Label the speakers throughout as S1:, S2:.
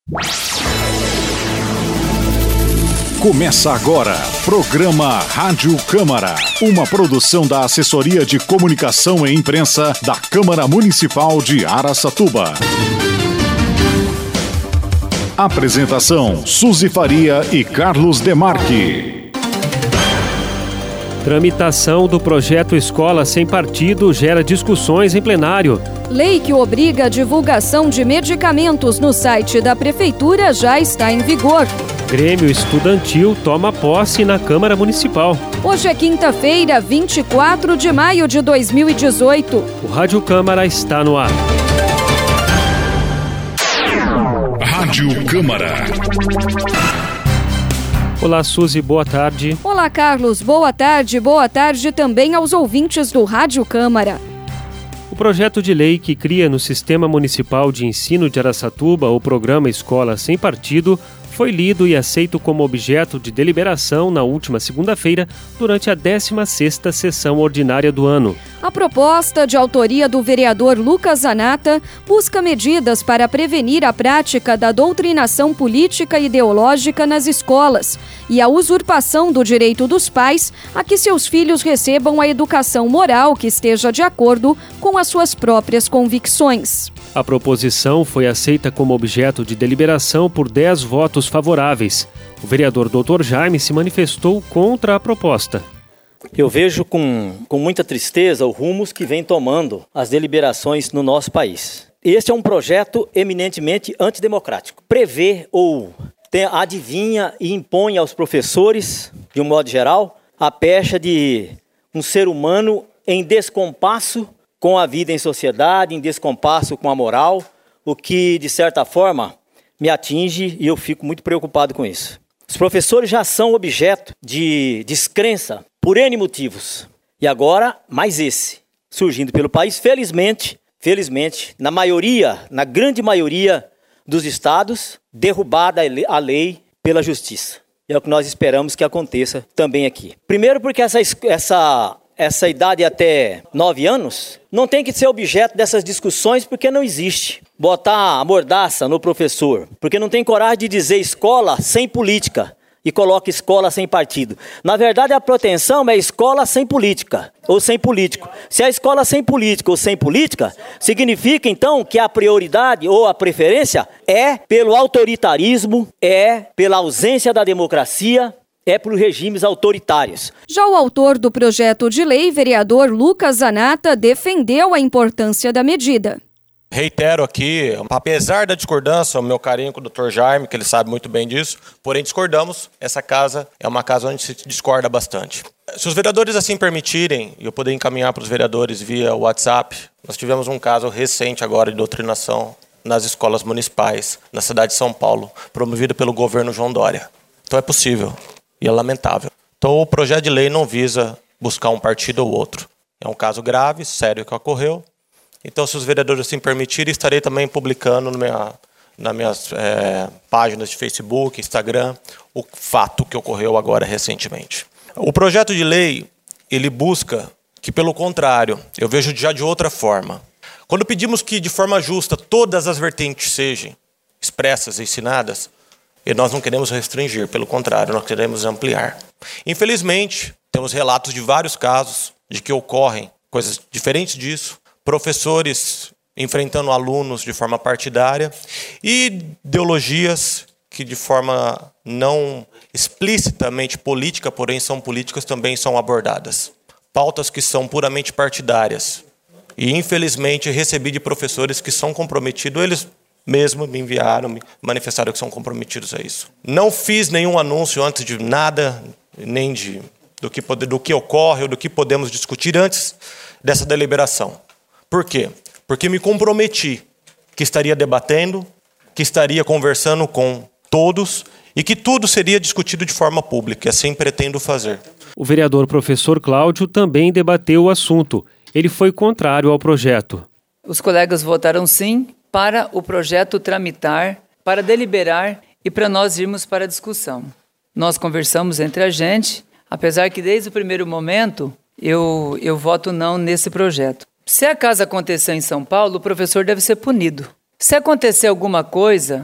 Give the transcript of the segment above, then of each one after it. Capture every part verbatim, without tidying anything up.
S1: Começa agora, programa Rádio Câmara, uma produção da Assessoria de Comunicação e Imprensa da Câmara Municipal de Araçatuba. Apresentação, Suzy Faria e Carlos Demarque.
S2: Tramitação do projeto Escola Sem Partido gera discussões em plenário.
S3: Lei que obriga a divulgação de medicamentos no site da Prefeitura já está em vigor.
S2: Grêmio Estudantil toma posse na Câmara Municipal.
S3: Hoje é quinta-feira, vinte e quatro de maio de dois mil e dezoito.
S2: O Rádio Câmara está no ar.
S1: Rádio Câmara.
S2: Olá, Suzy, boa tarde.
S3: Olá, Carlos, boa tarde. Boa tarde também aos ouvintes do Rádio Câmara.
S2: O projeto de lei que cria no Sistema Municipal de Ensino de Araçatuba o programa Escola Sem Partido foi lido e aceito como objeto de deliberação na última segunda-feira, durante a décima sexta sessão ordinária do ano.
S3: A proposta, de autoria do vereador Lucas Zanata, busca medidas para prevenir a prática da doutrinação política e ideológica nas escolas e a usurpação do direito dos pais a que seus filhos recebam a educação moral que esteja de acordo com as suas próprias convicções.
S2: A proposição foi aceita como objeto de deliberação por dez votos favoráveis. O vereador doutor Jaime se manifestou contra a proposta.
S4: Eu vejo com, com muita tristeza os rumos que vem tomando as deliberações no nosso país. Este é um projeto eminentemente antidemocrático. Prevê ou tem, adivinha e impõe aos professores, de um modo geral, a pecha de um ser humano em descompasso com a vida em sociedade, em descompasso com a moral, o que, de certa forma, me atinge e eu fico muito preocupado com isso. Os professores já são objeto de descrença por N motivos. E agora, mais esse, surgindo pelo país, felizmente, felizmente, na maioria, na grande maioria dos estados, derrubada a lei pela justiça. É o que nós esperamos que aconteça também aqui. Primeiro porque essa... essa Essa idade até nove anos não tem que ser objeto dessas discussões porque não existe. Botar a mordaça no professor, porque não tem coragem de dizer escola sem política e coloca escola sem partido. Na verdade, a pretensão é escola sem política ou sem político. Se a escola sem política ou sem política, significa então que a prioridade ou a preferência é pelo autoritarismo, é pela ausência da democracia, é para os regimes autoritários.
S3: Já o autor do projeto de lei, vereador Lucas Zanata, defendeu a importância da medida.
S5: Reitero aqui, apesar da discordância, o meu carinho com o doutor Jaime, que ele sabe muito bem disso, porém discordamos, essa casa é uma casa onde se discorda bastante. Se os vereadores assim permitirem, e eu poder encaminhar para os vereadores via WhatsApp, nós tivemos um caso recente agora de doutrinação nas escolas municipais, na cidade de São Paulo, promovido pelo governo João Dória. Então é possível. E é lamentável. Então o projeto de lei não visa buscar um partido ou outro. É um caso grave, sério que ocorreu. Então, se os vereadores assim permitirem, estarei também publicando no minha, nas minhas é, páginas de Facebook, Instagram, o fato que ocorreu agora recentemente. O projeto de lei, ele busca que, pelo contrário, eu vejo já de outra forma. Quando pedimos que, de forma justa, todas as vertentes sejam expressas e ensinadas, e nós não queremos restringir, pelo contrário, nós queremos ampliar. Infelizmente, temos relatos de vários casos de que ocorrem coisas diferentes disso, professores enfrentando alunos de forma partidária e ideologias que de forma não explicitamente política, porém são políticas, também são abordadas. Pautas que são puramente partidárias. E, infelizmente, recebi de professores que são comprometidos, eles mesmo me enviaram, me manifestaram que são comprometidos a isso. Não fiz nenhum anúncio antes de nada, nem de, do, que, do que ocorre ou do que podemos discutir antes dessa deliberação. Por quê? Porque me comprometi que estaria debatendo, que estaria conversando com todos e que tudo seria discutido de forma pública, e assim pretendo fazer.
S2: O vereador professor Cláudio também debateu o assunto. Ele foi contrário ao projeto.
S6: Os colegas votaram sim para o projeto tramitar, para deliberar e para nós irmos para a discussão. Nós conversamos entre a gente, apesar que desde o primeiro momento eu, eu voto não nesse projeto. Se acaso acontecer em São Paulo, o professor deve ser punido. Se acontecer alguma coisa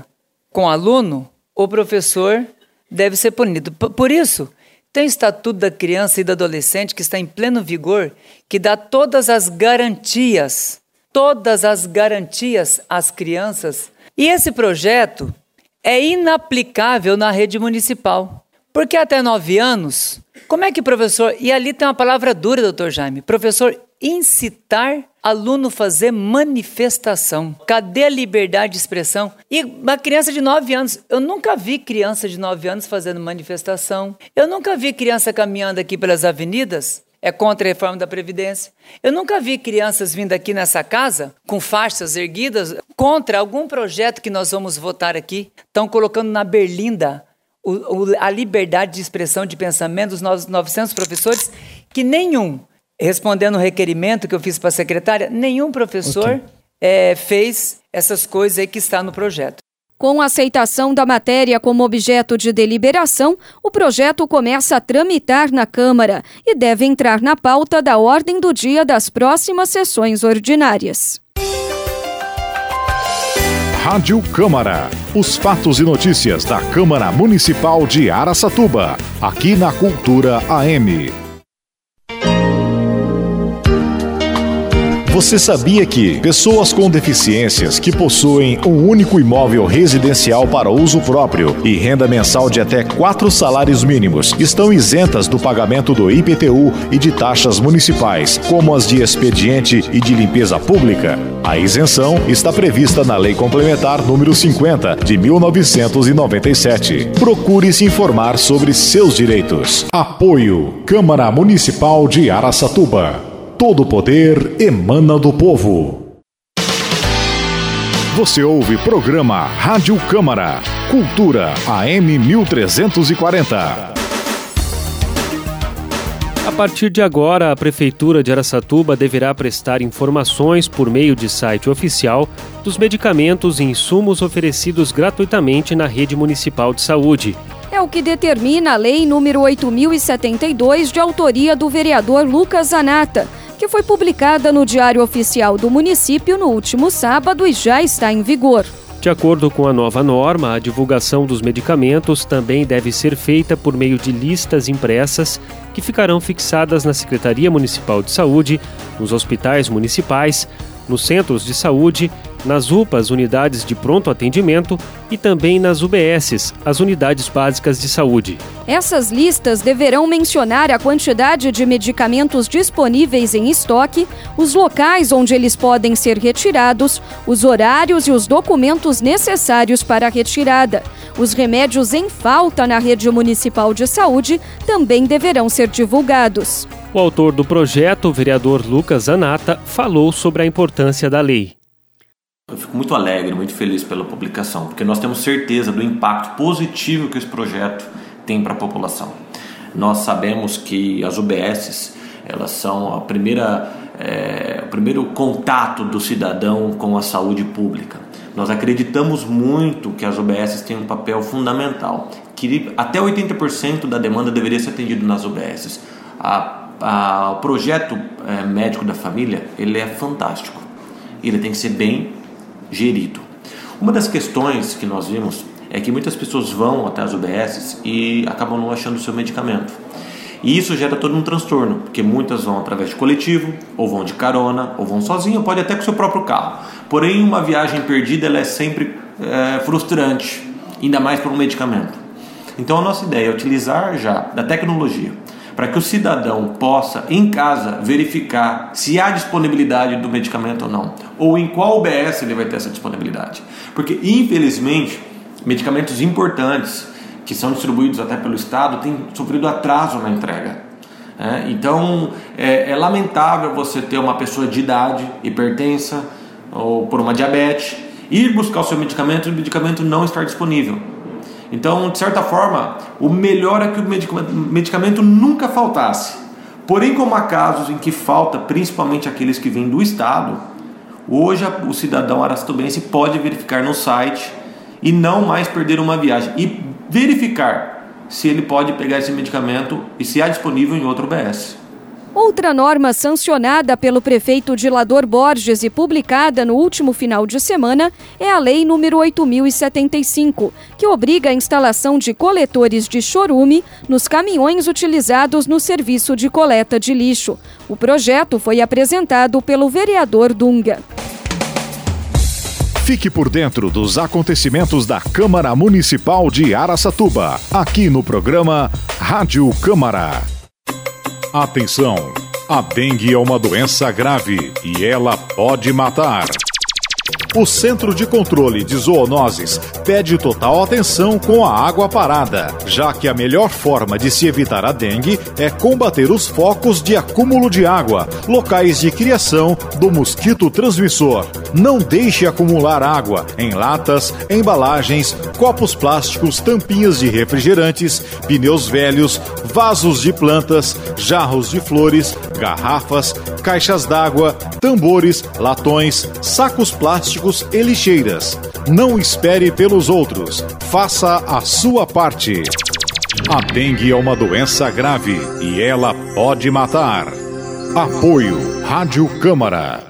S6: com o aluno, o professor deve ser punido. Por isso, tem o Estatuto da Criança e do Adolescente, que está em pleno vigor, que dá todas as garantias, todas as garantias às crianças. E esse projeto é inaplicável na rede municipal. Porque até nove anos, como é que professor... E ali tem uma palavra dura, doutor Jaime. Professor, incitar aluno a fazer manifestação. Cadê a liberdade de expressão? E uma criança de nove anos, eu nunca vi criança de nove anos fazendo manifestação. Eu nunca vi criança caminhando aqui pelas avenidas, é contra a reforma da Previdência. Eu nunca vi crianças vindo aqui nessa casa com faixas erguidas contra algum projeto que nós vamos votar aqui. Estão colocando na berlinda o, o, a liberdade de expressão, de pensamento dos novecentos professores, que nenhum... Respondendo o requerimento que eu fiz para a secretária, nenhum professor okay. é, fez essas coisas aí que está no projeto.
S3: Com a aceitação da matéria como objeto de deliberação, o projeto começa a tramitar na Câmara e deve entrar na pauta da ordem do dia das próximas sessões ordinárias.
S1: Rádio Câmara. Os fatos e notícias da Câmara Municipal de Araçatuba. Aqui na Cultura A M. Você sabia que pessoas com deficiências que possuem um único imóvel residencial para uso próprio e renda mensal de até quatro salários mínimos estão isentas do pagamento do I P T U e de taxas municipais, como as de expediente e de limpeza pública? A isenção está prevista na Lei Complementar número cinquenta, de mil novecentos e noventa e sete. Procure se informar sobre seus direitos. Apoio Câmara Municipal de Araçatuba. Todo poder emana do povo. Você ouve programa Rádio Câmara, Cultura A M mil trezentos e quarenta.
S2: A partir de agora, a Prefeitura de Araçatuba deverá prestar informações por meio de site oficial dos medicamentos e insumos oferecidos gratuitamente na rede municipal de saúde.
S3: É o que determina a Lei número oito mil e setenta e dois, de autoria do vereador Lucas Zanata, que foi publicada no Diário Oficial do município no último sábado e já está em vigor.
S2: De acordo com a nova norma, a divulgação dos medicamentos também deve ser feita por meio de listas impressas que ficarão fixadas na Secretaria Municipal de Saúde, nos hospitais municipais, nos centros de saúde, nas U P As, unidades de pronto atendimento, e também nas U B Ss, as unidades básicas de saúde.
S3: Essas listas deverão mencionar a quantidade de medicamentos disponíveis em estoque, os locais onde eles podem ser retirados, os horários e os documentos necessários para a retirada. Os remédios em falta na rede municipal de saúde também deverão ser divulgados.
S2: O autor do projeto, o vereador Lucas Zanata, falou sobre a importância da lei.
S7: Eu fico muito alegre, muito feliz pela publicação, porque nós temos certeza do impacto positivo que esse projeto tem para a população. Nós sabemos que as U B Ss, elas são a primeira, é, o primeiro contato do cidadão com a saúde pública. Nós acreditamos muito que as U B Ss têm um papel fundamental, que até oitenta por cento da demanda deveria ser atendido nas U B Ss. A, a, o projeto é, médico da família, ele é fantástico. Ele tem que ser bem gerido. Uma das questões que nós vimos é que muitas pessoas vão até as U B Ss e acabam não achando o seu medicamento. E isso gera todo um transtorno, porque muitas vão através de coletivo, ou vão de carona, ou vão sozinho, pode até com o seu próprio carro. Porém, uma viagem perdida ela é sempre é, frustrante, ainda mais por um medicamento. Então a nossa ideia é utilizar já da tecnologia para que o cidadão possa, em casa, verificar se há disponibilidade do medicamento ou não, ou em qual U B S ele vai ter essa disponibilidade. Porque, infelizmente, medicamentos importantes, que são distribuídos até pelo Estado, têm sofrido atraso na entrega. É, então, é, é lamentável você ter uma pessoa de idade, hipertensa, ou por uma diabetes, ir buscar o seu medicamento e o medicamento não estar disponível. Então, de certa forma, o melhor é que o medicamento, medicamento nunca faltasse. Porém, como há casos em que falta, principalmente aqueles que vêm do Estado, hoje o cidadão araçatubense pode verificar no site e não mais perder uma viagem. E verificar se ele pode pegar esse medicamento e se há disponível em outro U B S.
S3: Outra norma sancionada pelo prefeito Dilador Borges e publicada no último final de semana é a Lei número oito mil e setenta e cinco, que obriga a instalação de coletores de chorume nos caminhões utilizados no serviço de coleta de lixo. O projeto foi apresentado pelo vereador Dunga.
S1: Fique por dentro dos acontecimentos da Câmara Municipal de Araçatuba, aqui no programa Rádio Câmara. Atenção! A dengue é uma doença grave e ela pode matar. O Centro de Controle de Zoonoses pede total atenção com a água parada, já que a melhor forma de se evitar a dengue é combater os focos de acúmulo de água, locais de criação do mosquito transmissor. Não deixe acumular água em latas, embalagens, copos plásticos, tampinhas de refrigerantes, pneus velhos, vasos de plantas, jarros de flores, garrafas, caixas d'água, tambores, latões, sacos plásticos e lixeiras. Não espere pelos outros. Faça a sua parte. A dengue é uma doença grave e ela pode matar. Apoio Rádio Câmara.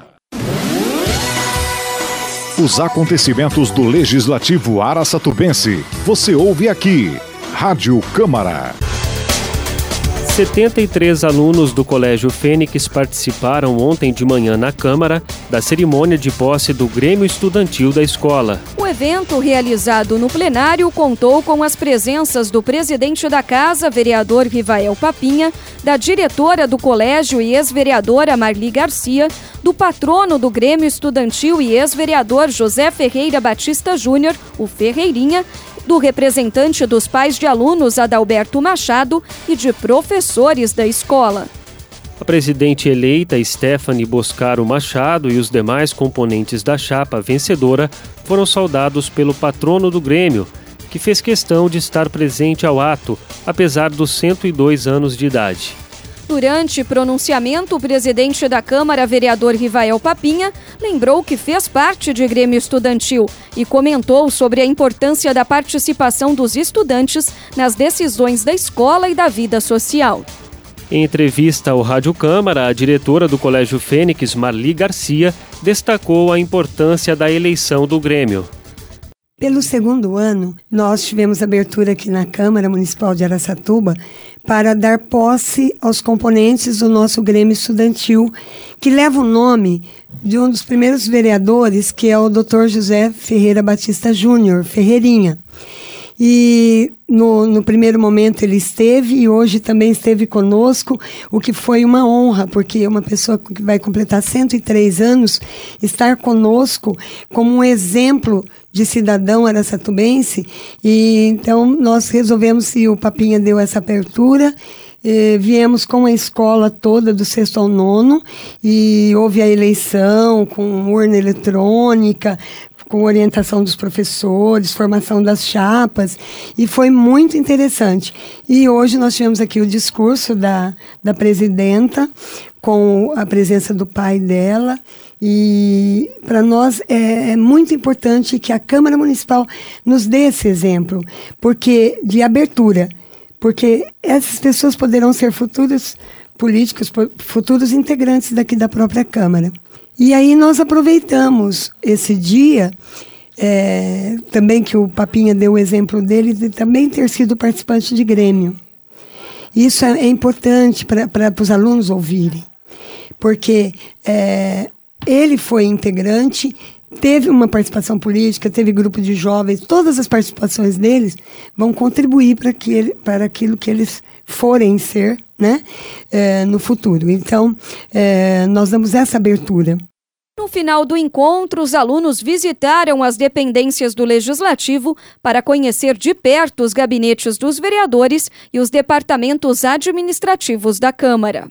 S1: Os acontecimentos do Legislativo Araçatubense. Você ouve aqui. Rádio Câmara.
S2: setenta e três alunos do Colégio Fênix participaram ontem de manhã na Câmara da cerimônia de posse do Grêmio Estudantil da escola.
S3: O evento, realizado no plenário, contou com as presenças do presidente da Casa, vereador Rivael Papinha, da diretora do colégio e ex-vereadora Marli Garcia, do patrono do Grêmio Estudantil e ex-vereador José Ferreira Batista Júnior, o Ferreirinha, do representante dos pais de alunos Adalberto Machado e de professores da escola.
S2: A presidente eleita Stephanie Boscaro Machado e os demais componentes da chapa vencedora foram saudados pelo patrono do Grêmio, que fez questão de estar presente ao ato, apesar dos cento e dois anos de idade.
S3: Durante pronunciamento, o presidente da Câmara, vereador Rivael Papinha, lembrou que fez parte de Grêmio Estudantil e comentou sobre a importância da participação dos estudantes nas decisões da escola e da vida social.
S2: Em entrevista ao Rádio Câmara, a diretora do Colégio Fênix, Marli Garcia, destacou a importância da eleição do Grêmio.
S8: Pelo segundo ano, nós tivemos abertura aqui na Câmara Municipal de Araçatuba para dar posse aos componentes do nosso Grêmio Estudantil, que leva o nome de um dos primeiros vereadores, que é o doutor José Ferreira Batista Júnior, Ferreirinha. E no, no primeiro momento ele esteve e hoje também esteve conosco, o que foi uma honra, porque uma pessoa que vai completar cento e três anos, estar conosco como um exemplo de cidadão araçatubense. E então nós resolvemos, e o Papinha deu essa abertura, eh, viemos com a escola toda do sexto ao nono e houve a eleição com urna eletrônica, com orientação dos professores, formação das chapas, e foi muito interessante. E hoje nós tivemos aqui o discurso da, da presidenta, com a presença do pai dela, e para nós é, é muito importante que a Câmara Municipal nos dê esse exemplo, porque de abertura, porque essas pessoas poderão ser futuros políticos, futuros integrantes daqui da própria Câmara. E aí nós aproveitamos esse dia, é, também que o Papinha deu o exemplo dele, de também ter sido participante de Grêmio. Isso é, é importante para os alunos ouvirem, porque é, ele foi integrante, teve uma participação política, teve grupo de jovens, todas as participações deles vão contribuir para que para aquilo que eles forem ser, né, é, no futuro. Então, é, nós damos essa abertura.
S3: No final do encontro, os alunos visitaram as dependências do Legislativo para conhecer de perto os gabinetes dos vereadores e os departamentos administrativos da Câmara.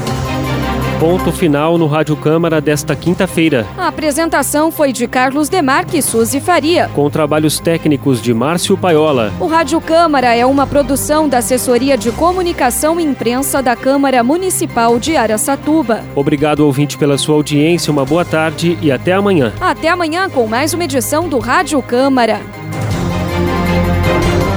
S2: Ponto final no Rádio Câmara desta quinta-feira.
S3: A apresentação foi de Carlos Demarque e Suzy Faria,
S2: com trabalhos técnicos de Márcio Paiola.
S3: O Rádio Câmara é uma produção da Assessoria de Comunicação e Imprensa da Câmara Municipal de Araçatuba.
S2: Obrigado, ouvinte, pela sua audiência, uma boa tarde e até amanhã.
S3: Até amanhã com mais uma edição do Rádio Câmara.